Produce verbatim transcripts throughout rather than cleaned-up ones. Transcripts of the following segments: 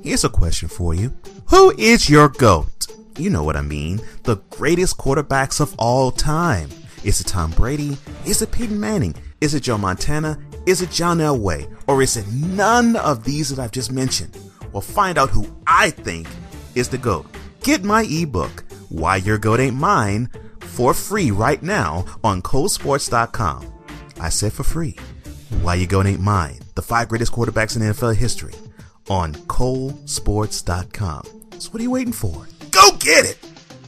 Here's a question for you. Who is your GOAT? You know what I mean. The greatest quarterbacks of all time. Is it Tom Brady? Is it Peyton Manning? Is it Joe Montana? Is it John Elway? Or is it none of these that I've just mentioned? Well, find out who I think is the GOAT. Get my ebook, Why Your GOAT Ain't Mine, for free right now on Cole Sports dot com. I said for free. Why Your GOAT Ain't Mine, the five greatest quarterbacks in N F L history, on Cole Sports dot com. So what are you waiting for? Go get it!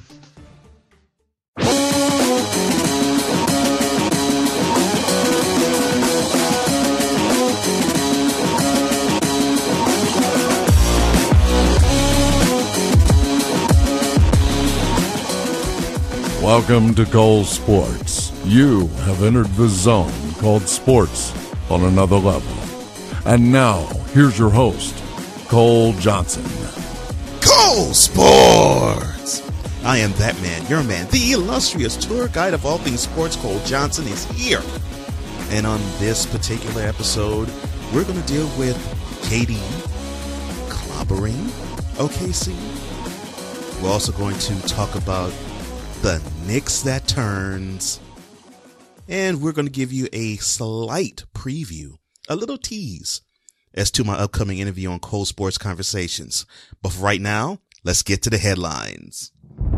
Welcome to Cole Sports. You have entered the zone called sports on another level. And now, here's your host, Cole Johnson. Cole Sports! I am that man, your man, the illustrious tour guide of all things sports. Cole Johnson is here. And on this particular episode, we're going to deal with K D clobbering O K C. We're also going to talk about the Knicks that turns. And we're going to give you a slight preview, a little tease, as to my upcoming interview on Cole Sports Conversations. But for right now, let's get to the headlines.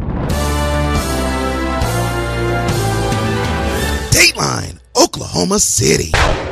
Dateline, Oklahoma City.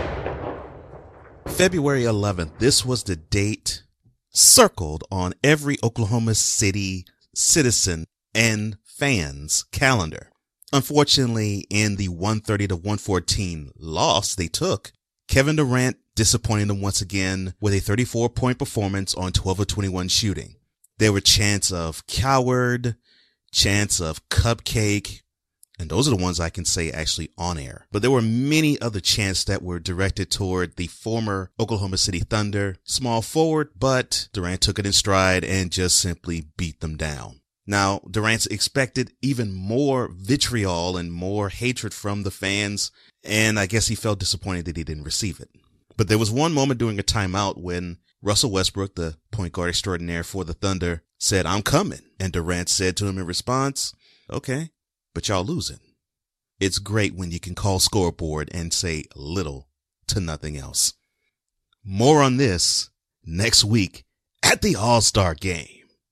February eleventh, this was the date circled on every Oklahoma City citizen and fans' calendar. Unfortunately, in the one thirty to one fourteen loss they took, Kevin Durant disappointed them once again with a thirty-four point performance on twelve of twenty-one shooting. There were chants of coward, chants of cupcake, and those are the ones I can say actually on air. But there were many other chants that were directed toward the former Oklahoma City Thunder, small forward, but Durant took it in stride and just simply beat them down. Now, Durant expected even more vitriol and more hatred from the fans, and I guess he felt disappointed that he didn't receive it. But there was one moment during a timeout when Russell Westbrook, the point guard extraordinaire for the Thunder, said, "I'm coming." And Durant said to him in response, "Okay, but y'all losing." It's great when you can call scoreboard and say little to nothing else. More on this next week at the All-Star Game.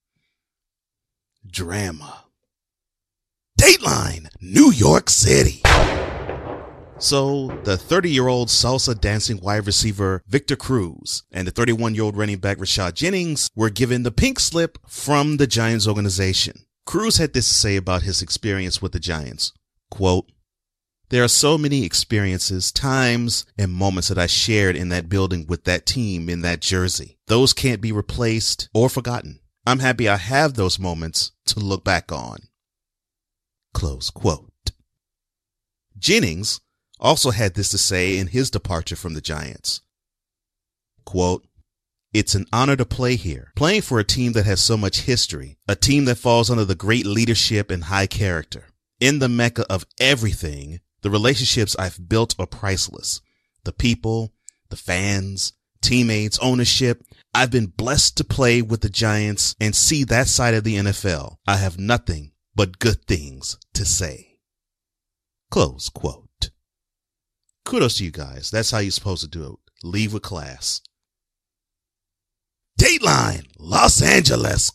Drama. Dateline, New York City. So the thirty-year-old salsa dancing wide receiver Victor Cruz and the thirty-one-year-old running back Rashad Jennings were given the pink slip from the Giants organization. Cruz had this to say about his experience with the Giants. Quote, "There are so many experiences, times, and moments that I shared in that building with that team in that jersey. Those can't be replaced or forgotten. I'm happy I have those moments to look back on." Close quote. Jennings also had this to say in his departure from the Giants. Quote, "It's an honor to play here, playing for a team that has so much history, a team that falls under the great leadership and high character. In the mecca of everything, the relationships I've built are priceless. The people, the fans, teammates, ownership. I've been blessed to play with the Giants and see that side of the N F L. I have nothing but good things to say." Close quote. Kudos to you guys. That's how you're supposed to do it. Leave with class. Dateline, Los Angeles.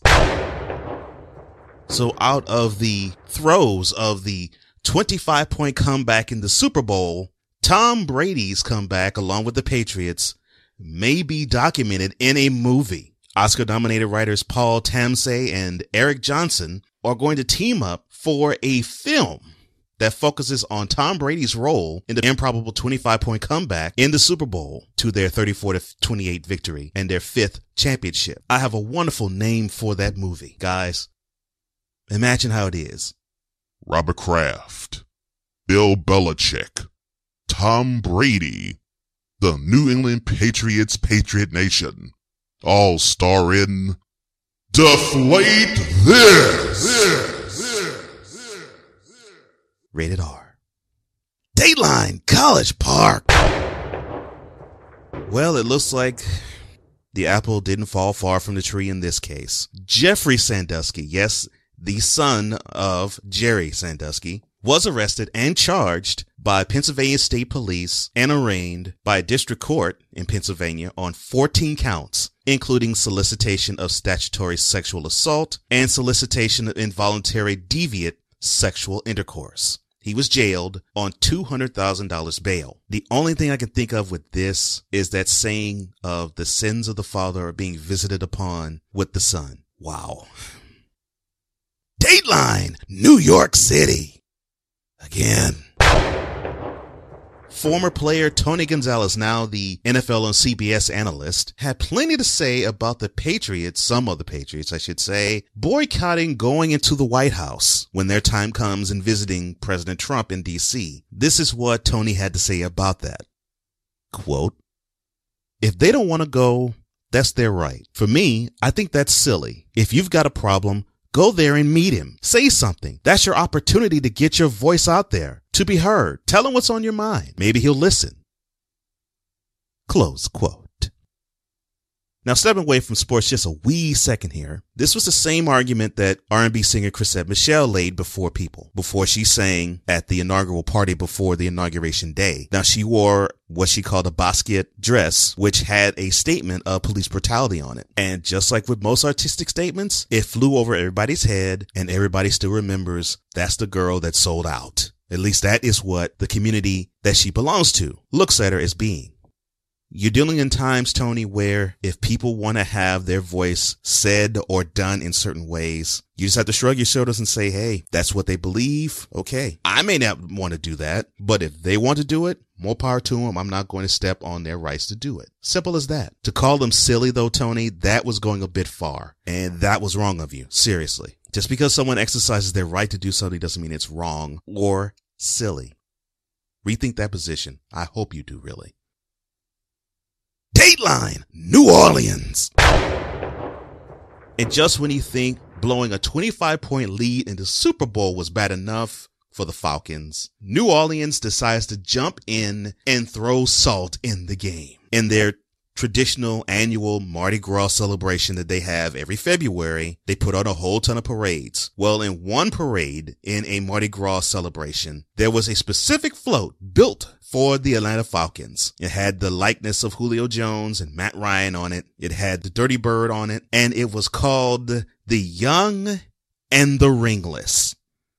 So out of the throes of the twenty-five point comeback in the Super Bowl, Tom Brady's comeback along with the Patriots may be documented in a movie. Oscar-nominated writers Paul Tamsey and Eric Johnson are going to team up for a film that focuses on Tom Brady's role in the improbable twenty-five point comeback in the Super Bowl to their thirty-four to twenty-eight victory and their fifth championship. I have a wonderful name for that movie, guys. Imagine how it is. Robert Kraft, Bill Belichick, Tom Brady, the New England Patriots Patriot Nation, all star in Deflate This! Rated R. Dateline, College Park. Well, it looks like the apple didn't fall far from the tree in this case. Jeffrey Sandusky, yes, the son of Jerry Sandusky, was arrested and charged by Pennsylvania State Police and arraigned by a district court in Pennsylvania on fourteen counts, including solicitation of statutory sexual assault and solicitation of involuntary deviant sexual intercourse. He was jailed on two hundred thousand dollars bail. The only thing I can think of with this is that saying of the sins of the father are being visited upon with the son. Wow. Dateline, New York City. Again. Former player Tony Gonzalez, now the N F L on C B S analyst, had plenty to say about the Patriots, some of the Patriots, I should say, boycotting going into the White House when their time comes and visiting President Trump in D C. This is what Tony had to say about that. Quote, "If they don't want to go, that's their right. For me, I think that's silly. If you've got a problem, go there and meet him. Say something. That's your opportunity to get your voice out there, to be heard. Tell him what's on your mind. Maybe he'll listen." Close quote. Now, stepping away from sports just a wee second here, this was the same argument that R and B singer Chrisette Michele laid before people, before she sang at the inaugural party before the inauguration day. Now, she wore what she called a basket dress, which had a statement of police brutality on it. And just like with most artistic statements, it flew over everybody's head, and everybody still remembers that's the girl that sold out. At least that is what the community that she belongs to looks at her as being. You're dealing in times, Tony, where if people want to have their voice said or done in certain ways, you just have to shrug your shoulders and say, hey, that's what they believe. Okay. I may not want to do that, but if they want to do it, more power to them. I'm not going to step on their rights to do it. Simple as that. To call them silly, though, Tony, that was going a bit far, and that was wrong of you. Seriously. Just because someone exercises their right to do something doesn't mean it's wrong or silly. Rethink that position. I hope you do, really. Dateline, New Orleans. And just when you think blowing a twenty-five point lead in the Super Bowl was bad enough for the Falcons, New Orleans decides to jump in and throw salt in the game. In their traditional annual Mardi Gras celebration that they have every February, they put on a whole ton of parades. Well, in one parade in a Mardi Gras celebration, there was a specific float built for the Atlanta Falcons. It had the likeness of Julio Jones and Matt Ryan on it. It had the Dirty Bird on it, and it was called The Young and the Ringless.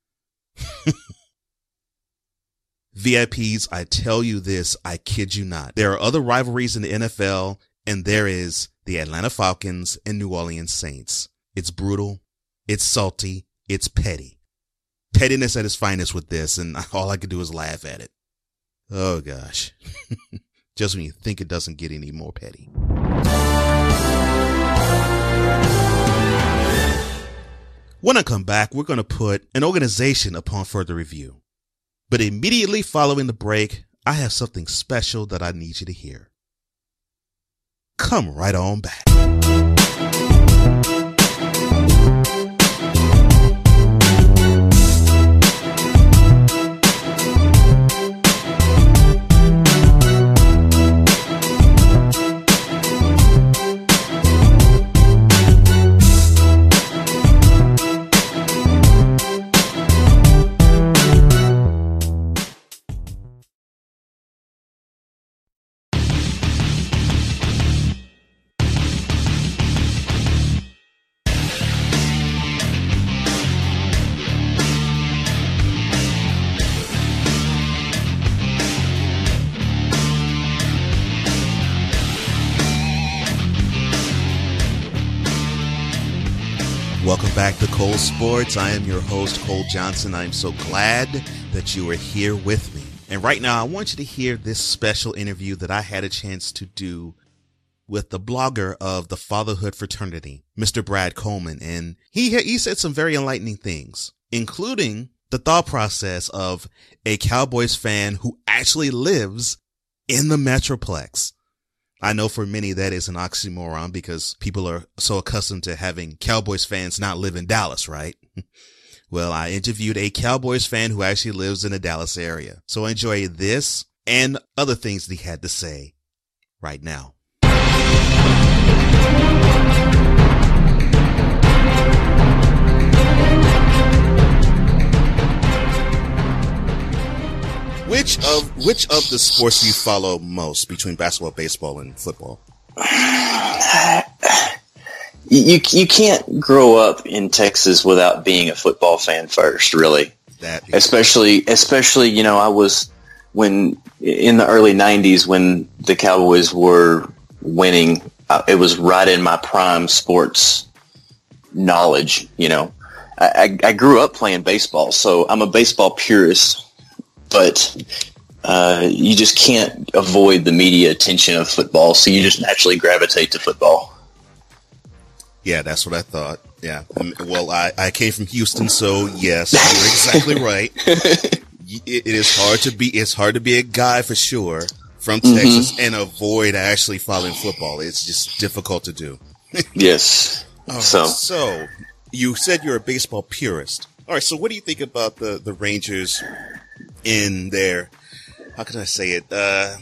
V I Ps, I tell you this, I kid you not. There are other rivalries in the N F L, and there is the Atlanta Falcons and New Orleans Saints. It's brutal. It's salty. It's petty. Pettiness at its finest with this, and all I could do is laugh at it. Oh, gosh. Just when you think it doesn't get any more petty. When I come back, we're going to put an organization upon further review. But immediately following the break, I have something special that I need you to hear. Come right on back. Welcome back to Cole Sports. I am your host, Cole Johnson. I am so glad that you are here with me. And right now, I want you to hear this special interview that I had a chance to do with the blogger of the Fatherhood Fraternity, Mister Brad Coleman. And he he said some very enlightening things, including the thought process of a Cowboys fan who actually lives in the Metroplex. I know for many that is an oxymoron because people are so accustomed to having Cowboys fans not live in Dallas, right? Well, I interviewed a Cowboys fan who actually lives in the Dallas area. So enjoy this and other things that he had to say right now. which of the sports do you follow most between basketball, baseball, and football? You you can't grow up in Texas without being a football fan first, really. That especially, especially, you know, I was when in the early nineties when the Cowboys were winning, uh, it was right in my prime sports knowledge. You know, I, I, I grew up playing baseball, so I'm a baseball purist, but uh, you just can't avoid the media attention of football, so you just naturally gravitate to football. Yeah, that's what I thought. Yeah. Well, I, I came from Houston, so yes, you're exactly right. It, it is hard to be, it's hard to be a guy for sure from Texas mm-hmm. and avoid actually following football. It's just difficult to do. Yes. Oh, so. so you said you're a baseball purist. All right. So what do you think about the, the Rangers in their, how can I say it? Uh,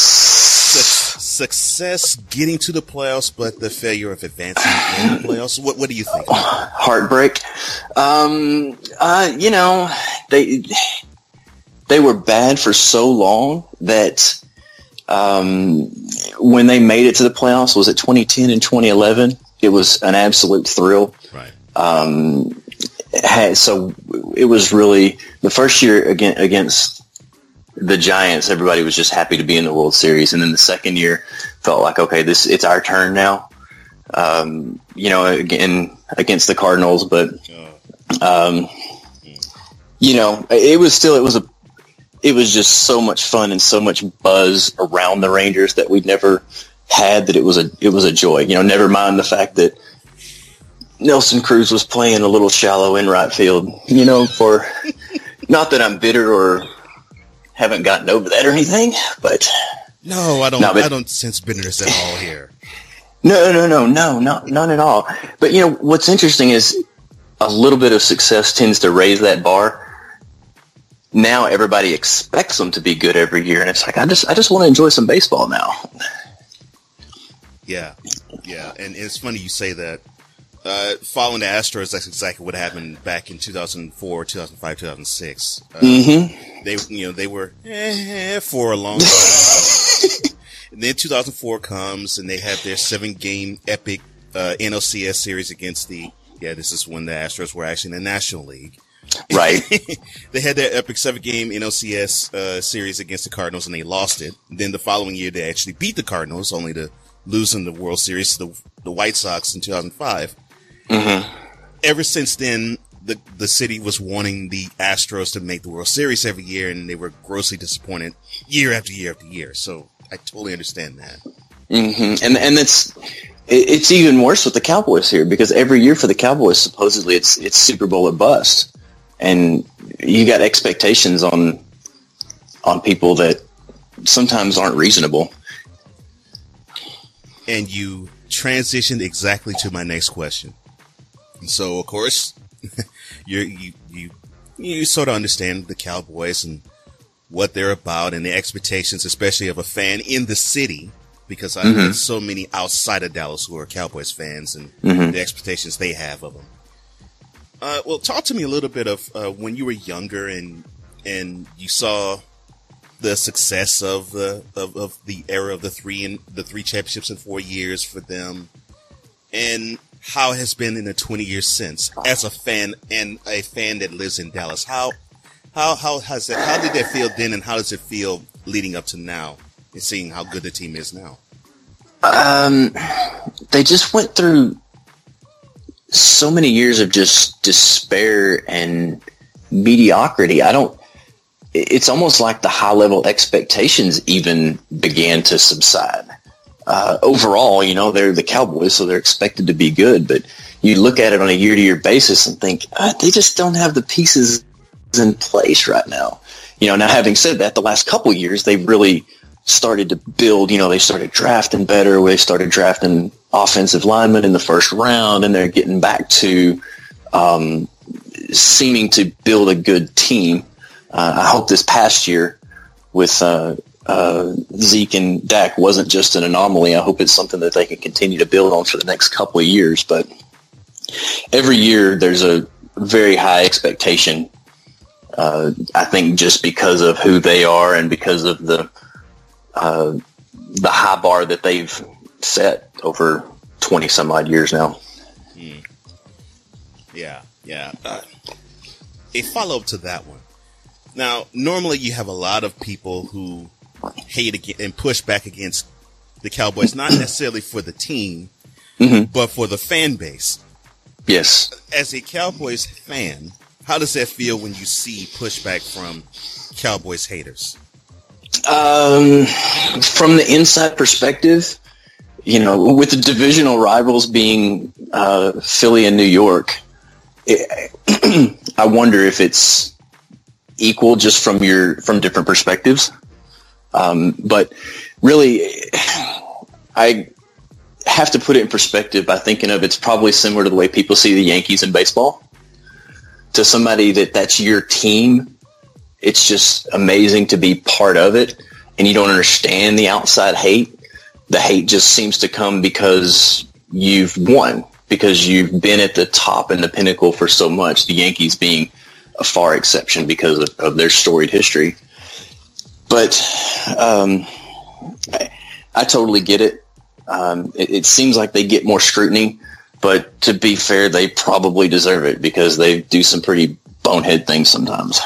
su- success getting to the playoffs, but the failure of advancing in the playoffs. What What do you think? Heartbreak. Um, uh, you know, they they were bad for so long that um, when they made it to the playoffs, was it twenty ten and twenty eleven? It was an absolute thrill. Right. Um, it had, so it was really the first year again against the Giants. Everybody was just happy to be in the World Series, and then the second year felt like, okay, this it's our turn now. Um, you know, again against the Cardinals, but um, you know, it was still it was a it was just so much fun and so much buzz around the Rangers that we'd never had, that it was a it was a joy. You know, never mind the fact that Nelson Cruz was playing a little shallow in right field. You know, for not that I'm bitter or haven't gotten over that or anything, but no, I don't. No, but, I don't sense bitterness at all here. No, no, no, no, not none at all. But you know what's interesting is a little bit of success tends to raise that bar. Now everybody expects them to be good every year, and it's like I just I just want to enjoy some baseball now. Yeah, yeah, and it's funny you say that. Uh, following the Astros, that's exactly what happened back in two thousand four, two thousand five, two thousand six. Uh, mm-hmm. They, you know, they were eh, for a long time. And then two thousand four comes, and they have their seven-game epic uh, N L C S series against the. Yeah, this is when the Astros were actually in the National League. Right. They had their epic seven-game N L C S uh, series against the Cardinals, and they lost it. And then the following year, they actually beat the Cardinals, only to lose in the World Series to the, the White Sox in two thousand five. Mm-hmm. Ever since then, the the city was wanting the Astros to make the World Series every year, and they were grossly disappointed year after year after year. So I totally understand that. Mm-hmm. And and it's it's even worse with the Cowboys here, because every year for the Cowboys, supposedly it's it's Super Bowl or bust, and you got expectations on on people that sometimes aren't reasonable. And you transitioned exactly to my next question. So, of course, you're, you you you sort of understand the Cowboys and what they're about and the expectations, especially of a fan in the city, because I've mm-hmm. met so many outside of Dallas who are Cowboys fans and mm-hmm. the expectations they have of them. Uh, well, talk to me a little bit of uh, when you were younger and and you saw the success of the of, of the era of the three and the three championships in four years for them, and how it has been in the twenty years since as a fan and a fan that lives in Dallas. How how how has that? How did that feel then, and how does it feel leading up to now, and seeing how good the team is now? Um, they just went through so many years of just despair and mediocrity. I don't. It's almost like the high-level expectations even began to subside. Uh, overall, you know, they're the Cowboys, so they're expected to be good. But you look at it on a year-to-year basis and think, ah, they just don't have the pieces in place right now. You know, now having said that, the last couple of years, they really started to build, you know, they started drafting better. They started drafting offensive linemen in the first round, and they're getting back to um, seeming to build a good team. Uh, I hope this past year with uh, uh, Zeke and Dak wasn't just an anomaly. I hope it's something that they can continue to build on for the next couple of years. But every year there's a very high expectation Uh, I think just because of who they are and because of the uh, the high bar that they've set over twenty some odd years now. Hmm. Yeah, yeah. Uh, a follow-up to that one. Now, normally you have a lot of people who hate against and push back against the Cowboys, not necessarily for the team, mm-hmm. but for the fan base. Yes. As a Cowboys fan, how does that feel when you see pushback from Cowboys haters? Um, from the inside perspective, you know, with the divisional rivals being uh, Philly and New York, it, I wonder if it's equal just from your from different perspectives. Um, but really, I have to put it in perspective by thinking of it's probably similar to the way people see the Yankees in baseball. To somebody that that's your team, it's just amazing to be part of it, and you don't understand the outside hate. The hate just seems to come because you've won, because you've been at the top and the pinnacle for so much, the Yankees being a far exception because of, of their storied history. But um, I, I totally get it. Um, it. It seems like they get more scrutiny, but to be fair, they probably deserve it because they do some pretty bonehead things sometimes.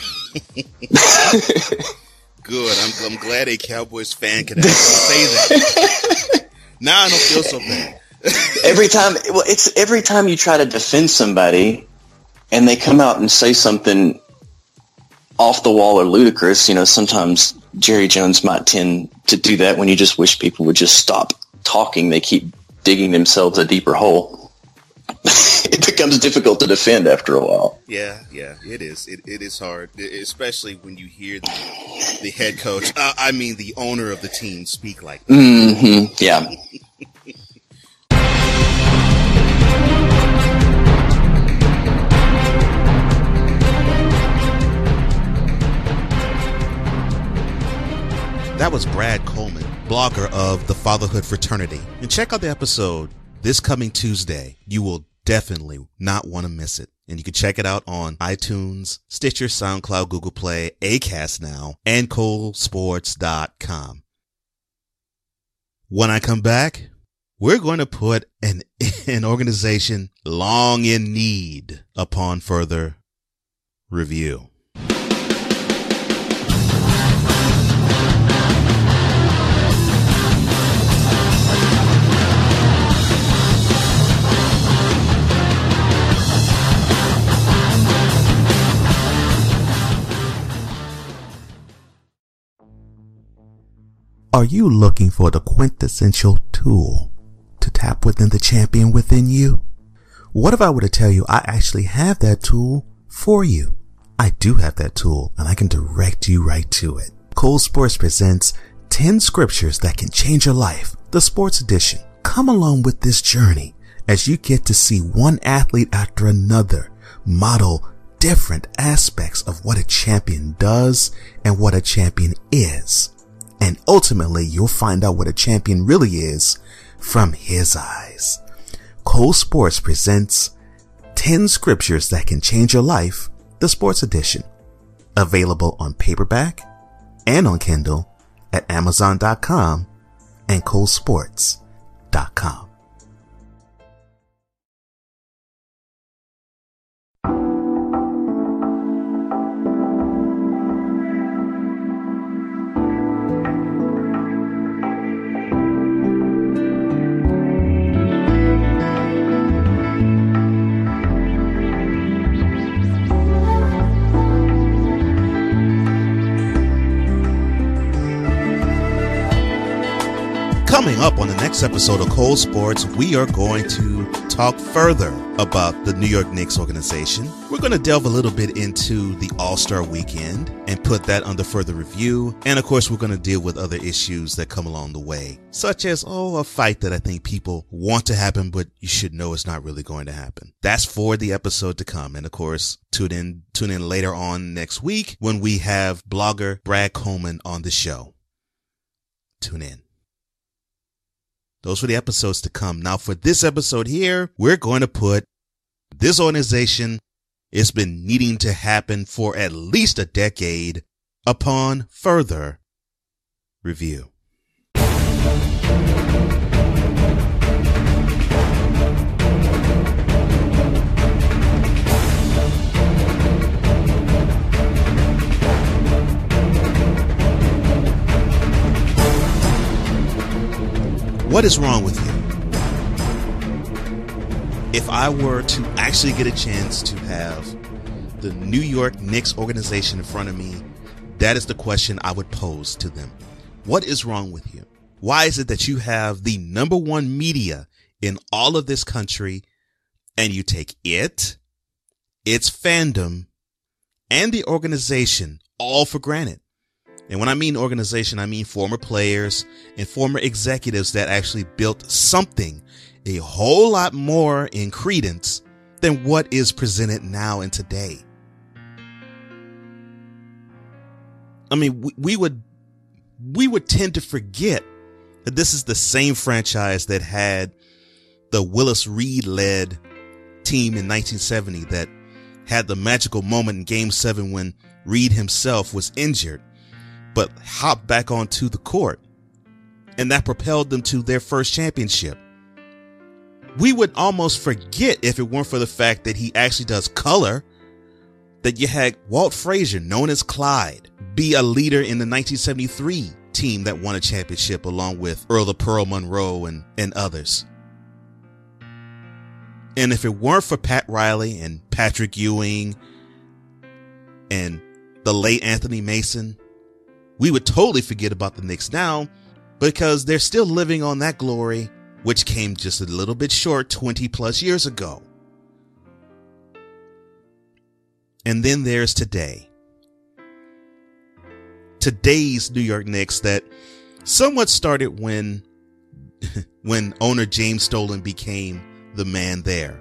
Good. I'm, I'm glad a Cowboys fan can actually say that. Now I don't feel so bad. every time, well, it's every time you try to defend somebody and they come out and say something off the wall or ludicrous, you know, sometimes Jerry Jones might tend to do that when you just wish people would just stop talking. They keep digging themselves a deeper hole. It becomes difficult to defend after a while. Yeah, yeah, it is. It, it is hard, especially when you hear the, the head coach, uh, I mean the owner of the team, speak like that. Mm-hmm. Yeah. That was Brad Coleman, blogger of the Fatherhood Fraternity. And check out the episode this coming Tuesday. You will definitely not want to miss it. And you can check it out on iTunes, Stitcher, SoundCloud, Google Play, Acast now, and Cole Sports dot com. When I come back, we're going to put an, an organization long in need upon further review. Are you looking for the quintessential tool to tap within the champion within you? What if I were to tell you I actually have that tool for you? I do have that tool, and I can direct you right to it. Cole Sports presents ten scriptures that can change your life, the sports edition. Come along with this journey as you get to see one athlete after another model different aspects of what a champion does and what a champion is. And ultimately, you'll find out what a champion really is from his eyes. Cole Sports presents ten scriptures that can change your life, the sports edition. Available on paperback and on Kindle at amazon dot com and cole sports dot com. Coming up on the next episode of Cole Sports, we are going to talk further about the New York Knicks organization. We're going to delve a little bit into the All-Star Weekend and put that under further review. And of course, we're going to deal with other issues that come along the way, such as, oh, a fight that I think people want to happen, but you should know it's not really going to happen. That's for the episode to come. And of course, tune in, tune in later on next week when we have blogger Brad Coleman on the show. Tune in. Those were the episodes to come. Now, for this episode here, we're going to put this organization It's been needing to happen for at least a decade upon further review. What is wrong with you? If I were to actually get a chance to have the New York Knicks organization in front of me, that is the question I would pose to them. What is wrong with you? Why is it that you have the number one media in all of this country and you take it, its fandom, and the organization all for granted? And when I mean organization, I mean former players and former executives that actually built something a whole lot more in credence than what is presented now and today. I mean, we, we would we would tend to forget that this is the same franchise that had the Willis Reed-led team in nineteen seventy that had the magical moment in Game seven when Reed himself was injured, but hopped back onto the court, and that propelled them to their first championship. We would almost forget, if it weren't for the fact that he actually does color, that you had Walt Frazier, known as Clyde, be a leader in the nineteen seventy-three team that won a championship along with Earl of Pearl Monroe and, and others. And if it weren't for Pat Riley and Patrick Ewing and the late Anthony Mason, we would totally forget about the Knicks now, because they're still living on that glory, which came just a little bit short twenty plus years ago. And then there's today. Today's New York Knicks that somewhat started when, when owner James Dolan became the man there.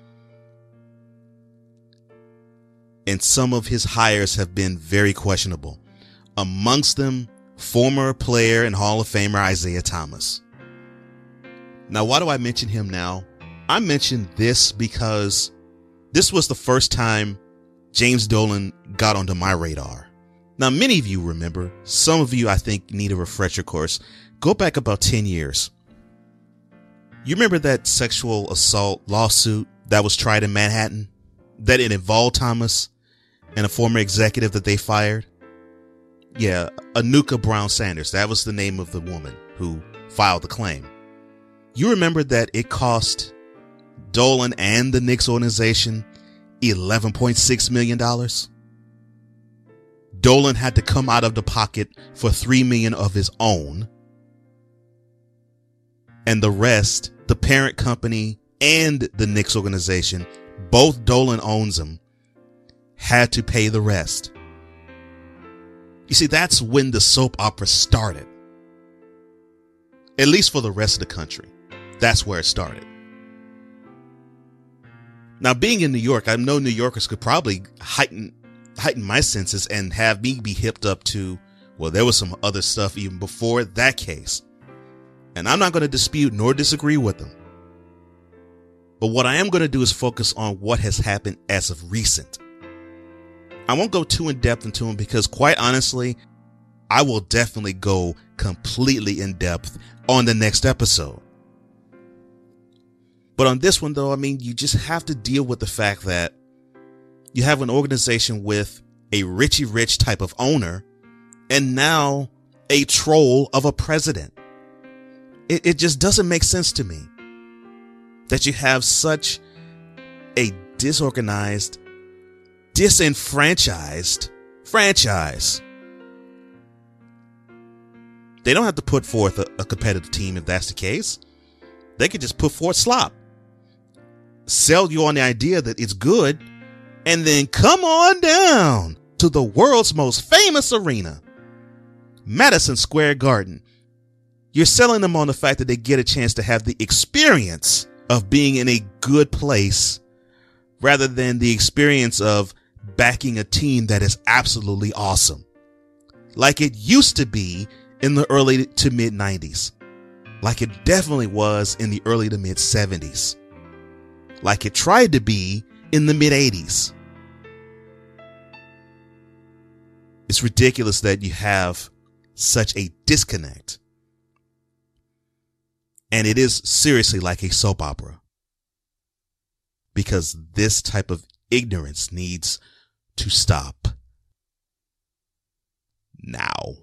And some of his hires have been very questionable. Amongst them, former player and Hall of Famer Isaiah Thomas. Now, why do I mention him now? I mention this because this was the first time James Dolan got onto my radar. Now, many of you remember, some of you I think need a refresher course. Go back about ten years. You remember that sexual assault lawsuit that was tried in Manhattan? That it involved Thomas and a former executive that they fired? Yeah, Anuka Brown Sanders. That was the name of the woman who filed the claim. You remember that it cost Dolan and the Knicks organization eleven point six million dollars? Dolan had to come out of the pocket for three million dollars of his own. And the rest, the parent company and the Knicks organization, both Dolan owns them, had to pay the rest. You see, that's when the soap opera started. At least for the rest of the country. That's where it started. Now, being in New York, I know New Yorkers could probably heighten heighten my senses and have me be hipped up to, well, there was some other stuff even before that case. And I'm not going to dispute nor disagree with them. But what I am going to do is focus on what has happened as of recent. I won't go too in depth into them because, quite honestly, I will definitely go completely in depth on the next episode. But on this one, though, I mean, you just have to deal with the fact that you have an organization with a Richie Rich type of owner and now a troll of a president. It, it just doesn't make sense to me that you have such a disorganized, disenfranchised franchise. They don't have to put forth a, a competitive team if that's the case. They could just put forth slop. Sell you on the idea that it's good, and then come on down to the world's most famous arena, Madison Square Garden. You're selling them on the fact that they get a chance to have the experience of being in a good place rather than the experience of backing a team that is absolutely awesome, like it used to be in the early to mid nineties, like it definitely was in the early to mid seventies, like it tried to be in the mid eighties. It's ridiculous that you have such a disconnect. And it is seriously like a soap opera, because this type of ignorance needs to stop now.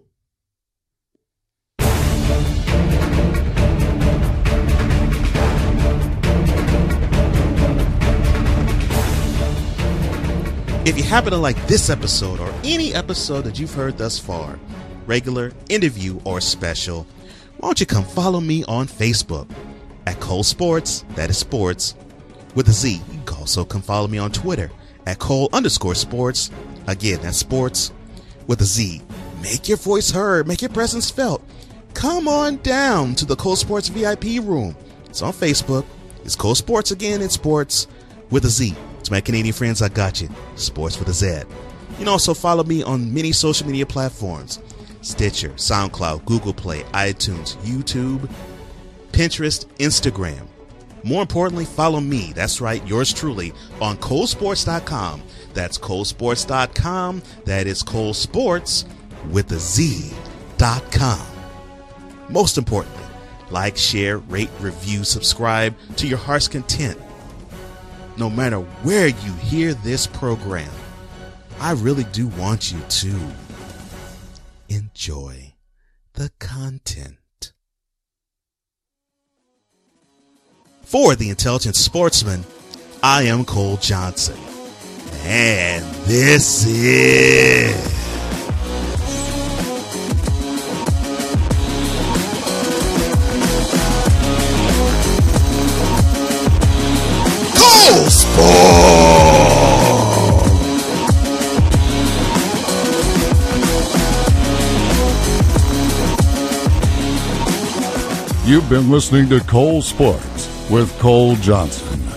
If you happen to like this episode or any episode that you've heard thus far, regular, interview, or special, why don't you come follow me on Facebook at Cole Sports, that is sports, with a Z. You can also come follow me on Twitter at Cole underscore sports. Again, that's sports with a Z. Make your voice heard, make your presence felt. Come on down to the Cole Sports V I P room. It's on Facebook. It's Cole Sports again, it's sports with a Z. To my Canadian friends, I got you. Sports with a Z. You can also follow me on many social media platforms: Stitcher, SoundCloud, Google Play, iTunes, YouTube, Pinterest, Instagram. More importantly, follow me. That's right, yours truly, on Cole Sports dot com. That's Cole Sports dot com. That is Cole Sports with a Z dot com. Most importantly, like, share, rate, review, subscribe to your heart's content. No matter where you hear this program, I really do want you to enjoy the content. For the Intelligent Sportsman, I am Cole Johnson, and this is Cole Sports. You've been listening to Cole Sports with Cole Johnson.